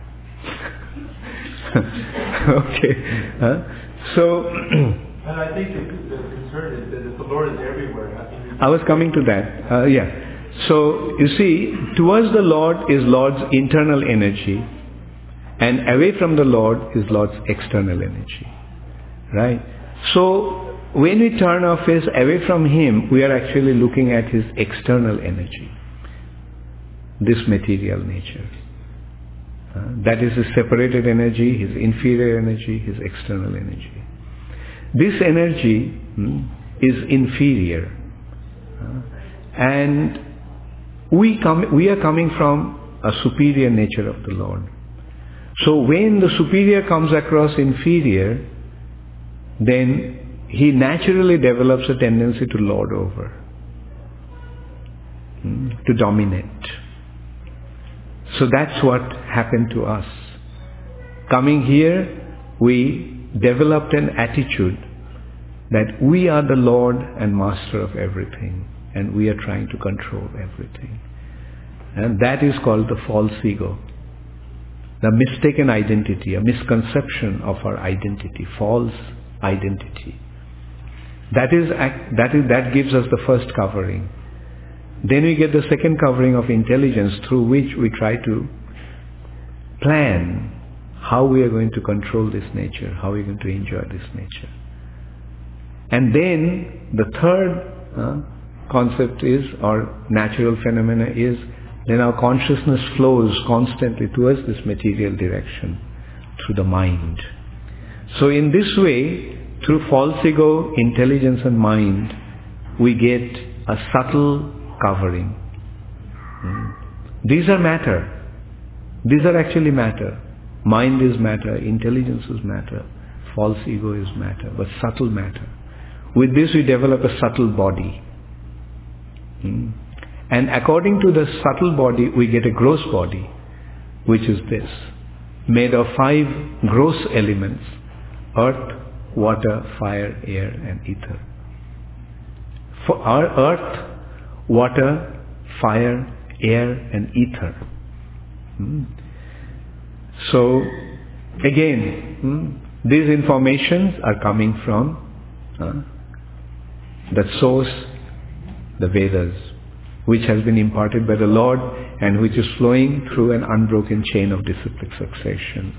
Okay. So, And I think the concern is that if the Lord is everywhere, I was coming to that. Yeah. So, you see, towards the Lord is Lord's internal energy, and away from the Lord is Lord's external energy. Right? So, when we turn our face away from Him, we are actually looking at His external energy, this material nature. That is His separated energy, His inferior energy, His external energy. This energy is inferior. And we are coming from a superior nature of the Lord. So when the superior comes across inferior, then he naturally develops a tendency to lord over, to dominate. So that's what happened to us. Coming here, we developed an attitude that we are the Lord and Master of everything, and we are trying to control everything. And that is called the false ego. The mistaken identity, a misconception of our identity, false identity. That gives us the first covering. Then we get the second covering of intelligence, through which we try to plan how we are going to control this nature, how we are going to enjoy this nature. And then the third concept is, or natural phenomena is, then our consciousness flows constantly towards this material direction through the mind. So in this way, through false ego, intelligence and mind, we get a subtle covering. These are matter. These are actually matter. Mind is matter, intelligence is matter, false ego is matter, but subtle matter. With this we develop a subtle body. And according to the subtle body, we get a gross body, which is this, made of 5 gross elements: earth, water, fire, air and ether. For our earth, water, fire, air and ether. So, again, these informations are coming from the source, the Vedas, which has been imparted by the Lord and which is flowing through an unbroken chain of disciplic succession.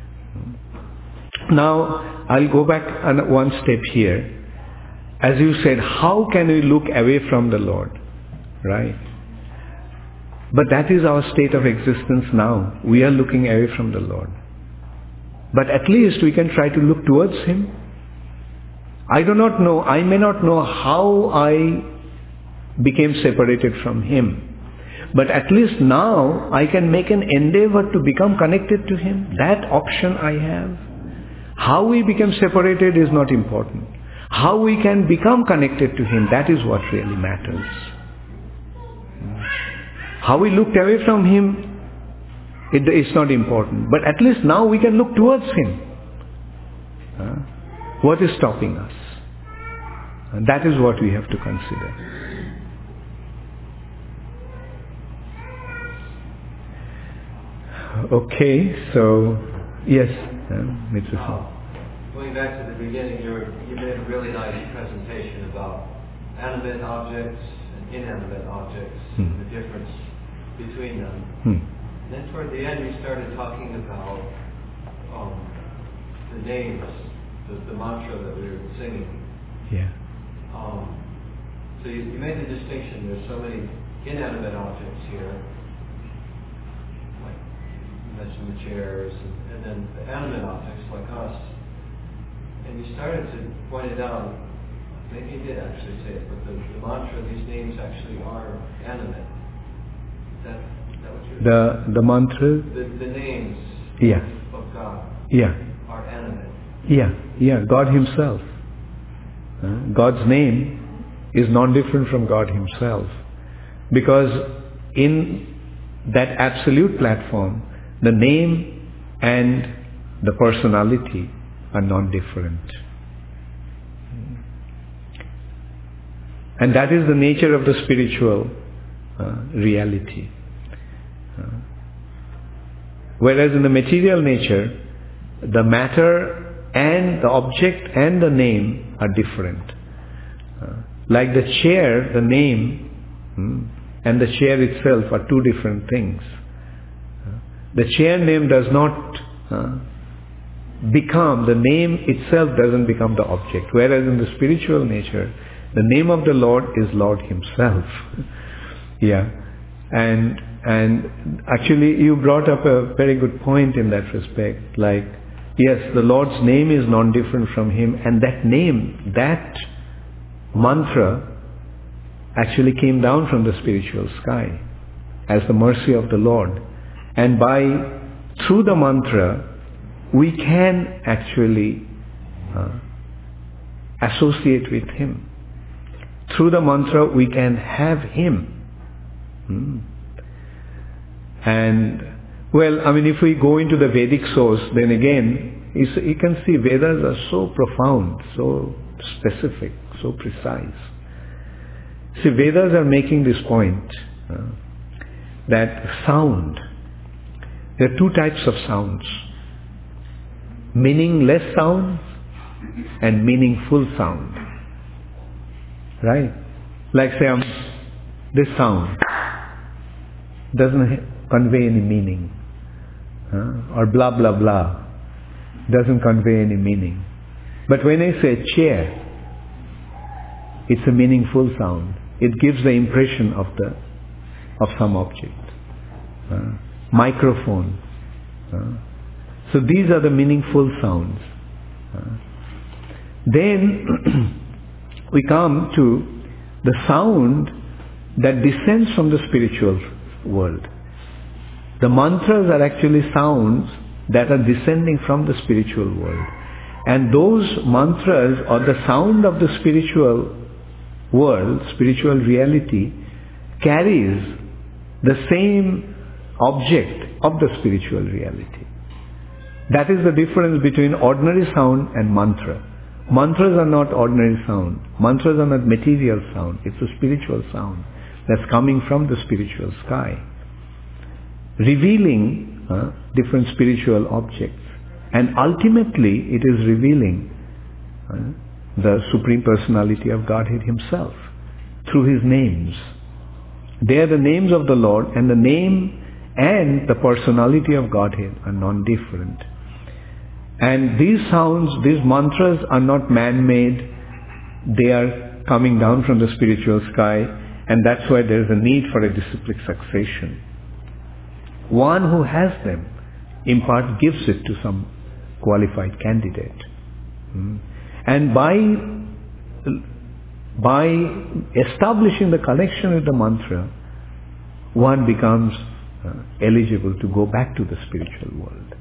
Now, I'll go back one step here. As you said, how can we look away from the Lord? Right? But that is our state of existence now. We are looking away from the Lord. But at least we can try to look towards Him. I may not know how I became separated from Him. But at least now I can make an endeavor to become connected to Him. That option I have. How we become separated is not important. How we can become connected to Him, that is what really matters. How we looked away from Him, it's not important. But at least now we can look towards Him. What is stopping us? And that is what we have to consider. Okay, so, yes, Mr. Going back to the beginning, you made a really nice presentation about animate objects and inanimate objects, the difference between them. And then toward the end, you started talking about the names, the mantra that we were singing. Yeah. So you made the distinction. There's so many inanimate objects here, like you mentioned the chairs, and then the animate objects like us. And you started to point it out. Maybe you did actually say it, but the mantra, these names actually are animate. Is that what you're The mantra? The names of God are animate. Yeah, God Himself. God's name is not different from God Himself. Because in that absolute platform, the name and the personality are not different. And that is the nature of the spiritual reality. Whereas in the material nature, the matter and the object and the name are different. Like the chair, the name and the chair itself are two different things. The chair name does not become, the name itself doesn't become the object. Whereas in the spiritual nature, the name of the Lord is Lord Himself. Yeah. And actually you brought up a very good point in that respect. Like, yes, the Lord's name is non-different from Him, and that name, that mantra actually came down from the spiritual sky as the mercy of the Lord. And through the mantra, we can actually associate with Him. Through the mantra, we can have Him. And, well, I mean, if we go into the Vedic source, then again, you can see Vedas are so profound, so specific, so precise. See, Vedas are making this point that sound, there are two types of sounds. Meaningless sound and meaningful sound. Right? Like say, this sound doesn't convey any meaning. Or blah blah blah doesn't convey any meaning. But when I say chair, it's a meaningful sound. It gives the impression of some object. Microphone. So these are the meaningful sounds. Then we come to the sound that descends from the spiritual world. The mantras are actually sounds that are descending from the spiritual world. And those mantras or the sound of the spiritual world, spiritual reality, carries the same object of the spiritual reality. That is the difference between ordinary sound and mantra. Mantras are not ordinary sound. Mantras are not material sound. It's a spiritual sound that's coming from the spiritual sky, revealing different spiritual objects. And ultimately it is revealing the Supreme Personality of Godhead Himself through His names. They are the names of the Lord, and the name and the personality of Godhead are non-different. And these sounds, these mantras are not man-made. They are coming down from the spiritual sky, and that's why there is a need for a disciplic succession. One who has them, in part, gives it to some qualified candidate. And by establishing the connection with the mantra, one becomes eligible to go back to the spiritual world.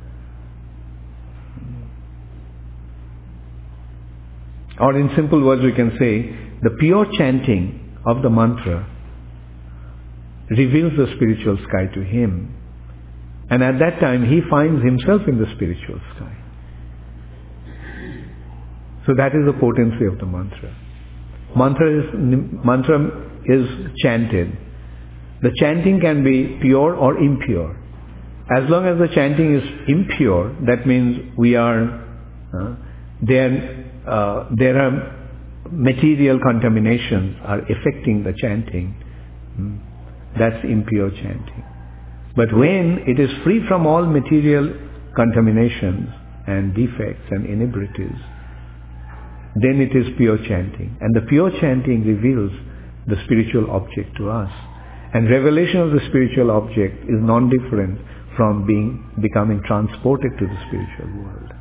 Or in simple words we can say, the pure chanting of the mantra reveals the spiritual sky to him, and at that time he finds himself in the spiritual sky. So that is the potency of the mantra. Mantra is chanted. The chanting can be pure or impure. As long as the chanting is impure, that means there are material contaminations are affecting the chanting. That's impure chanting. But when it is free from all material contaminations and defects and inebrities, then it is pure chanting. And the pure chanting reveals the spiritual object to us. And revelation of the spiritual object is non-different from becoming transported to the spiritual world.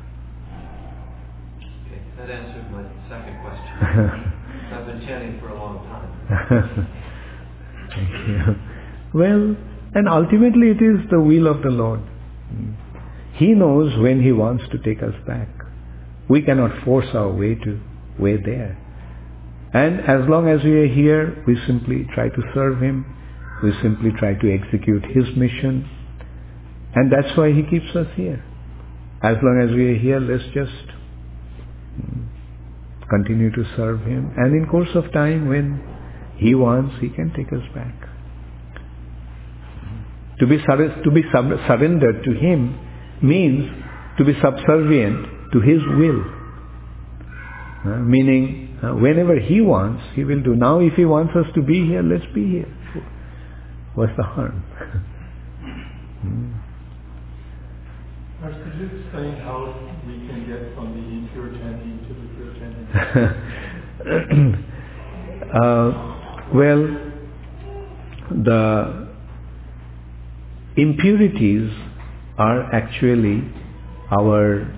Okay, that answered my second question. I've been chanting for a long time. Thank you. Well, and ultimately it is the will of the Lord. He knows when He wants to take us back. We cannot force our way there. And as long as we are here, we simply try to serve Him. We simply try to execute His mission. And that's why He keeps us here. As long as we are here, let's just continue to serve Him. And in course of time, when He wants, He can take us back. To be surrendered to Him means to be subservient to His will. Meaning, whenever He wants, He will do. Now if He wants us to be here, let's be here. What's the harm? Could you explain how we can get from the impure chanting to the pure chanting? Well, the impurities are actually our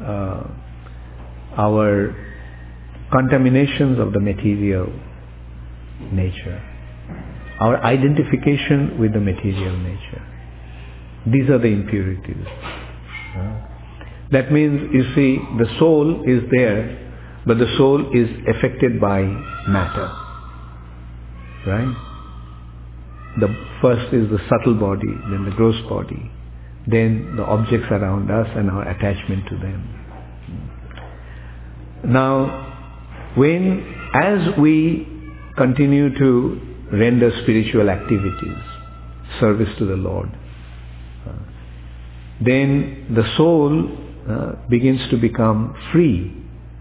contaminations of the material nature, our identification with the material nature. These are the impurities. That means, you see, the soul is there, but the soul is affected by matter. Right? The first is the subtle body, then the gross body, then the objects around us and our attachment to them. Now, as we continue to render spiritual activities, service to the Lord, then the soul begins to become free,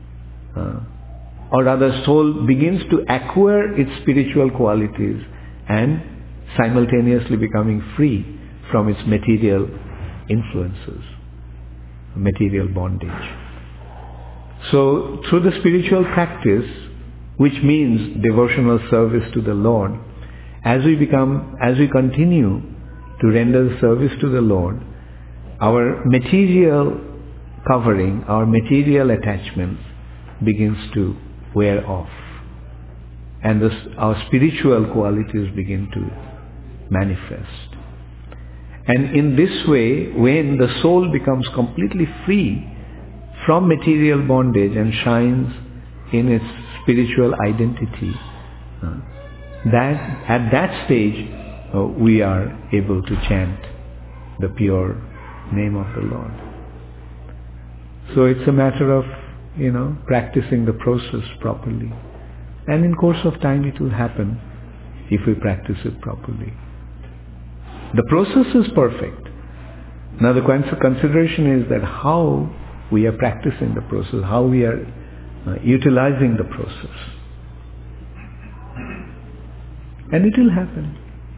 or rather soul begins to acquire its spiritual qualities and simultaneously becoming free from its material influences, material bondage. So through the spiritual practice, which means devotional service to the Lord, as we continue to render service to the Lord, our material covering, our material attachments begins to wear off. And our spiritual qualities begin to manifest. And in this way, when the soul becomes completely free from material bondage and shines in its spiritual identity, at that stage we are able to chant the pure name of the Lord. So it's a matter of, practicing the process properly. And in course of time it will happen if we practice it properly. The process is perfect. Now the consideration is that how we are practicing the process, how we are utilizing the process. And it will happen.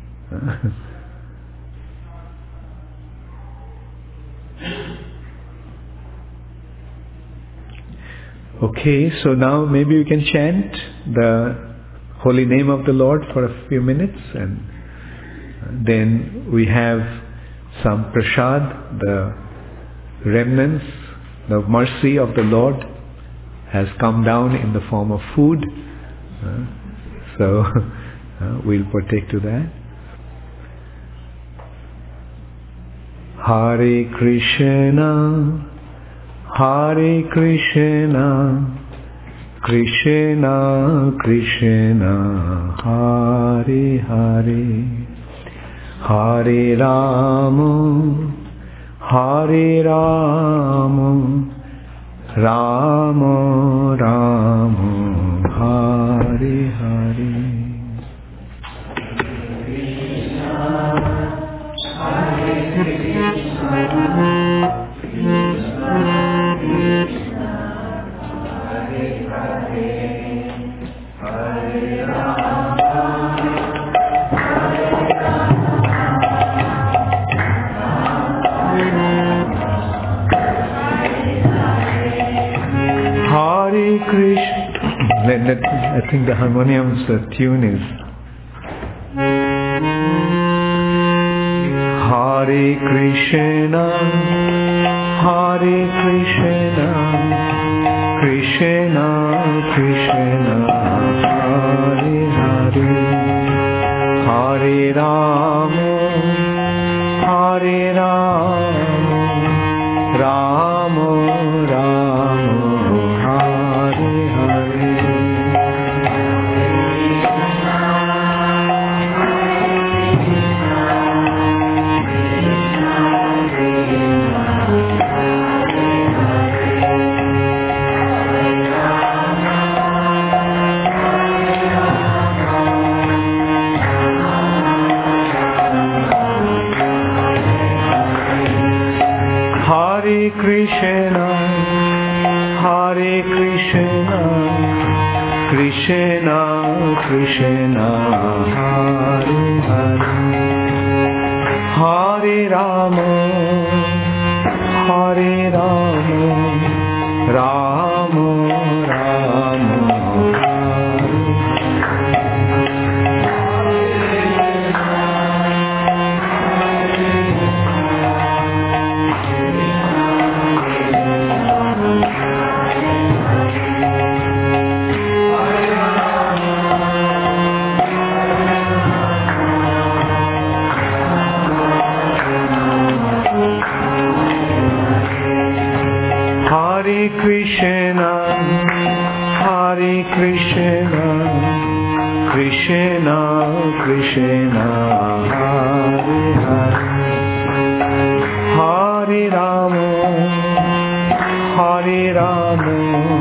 Okay, so now maybe we can chant the holy name of the Lord for a few minutes, and then we have some prasad, the remnants, the mercy of the Lord has come down in the form of food. So we'll partake to that. Hare Krishna, Hare Krishna, Krishna Krishna, Hare Hare, Hare Rama, Hare Rama, Rama Rama, Hare Hare. I think the harmonium's tune is Hare Krishna, Hare Krishna, Krishna Krishna, Hare Hare, Hare Rama, Hare Rama, Rama Rama, Hare Hare. Krishna, Krishna Krishna, Hare Hare, Hare Rama, Hare Rama, Rama Rama, Hare Krishna, Hare Krishna, Krishna Krishna, Hare Hare, Hare Rama, Hare Rama,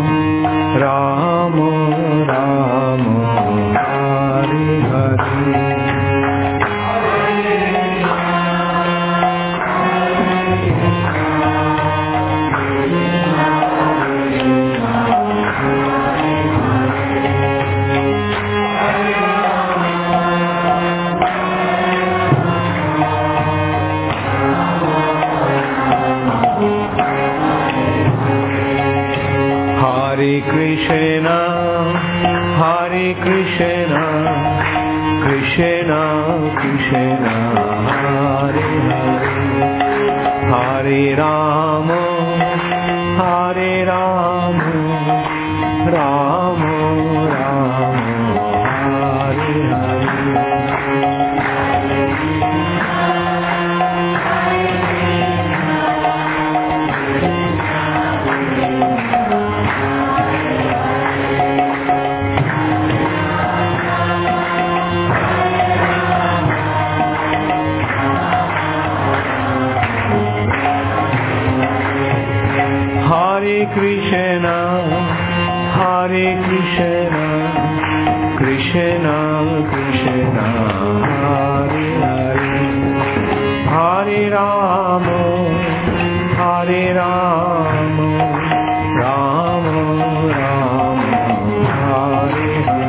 Rama Rama, Hare Hare. Hare Krishna, Hare Krishna, Krishna Krishna, Hare Hare, Hare Rama, Hare Rama, Rama Rama, Hare Hare. Hare Krishna, Hare Krishna, Krishna Krishna, Hare Hare, Hare Rama, Hare Rama, Rama Rama, Hare Hare.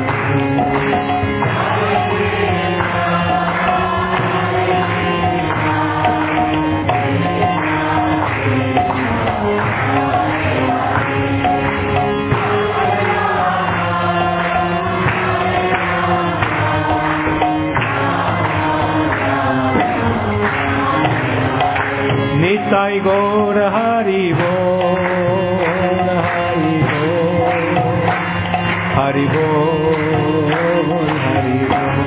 Nitai Gaur Hari Bol, Hari Bol, Hari Bol, Hari Bol.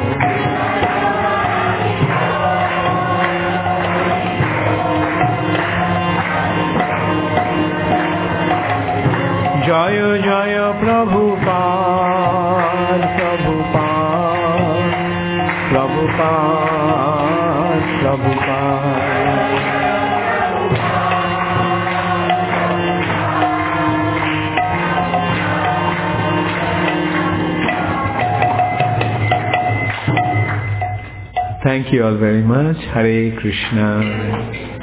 Jaya Jaya Prabhupada, Prabhupada, Prabhupada, Prabhupada. Thank you all very much. Hare Krishna.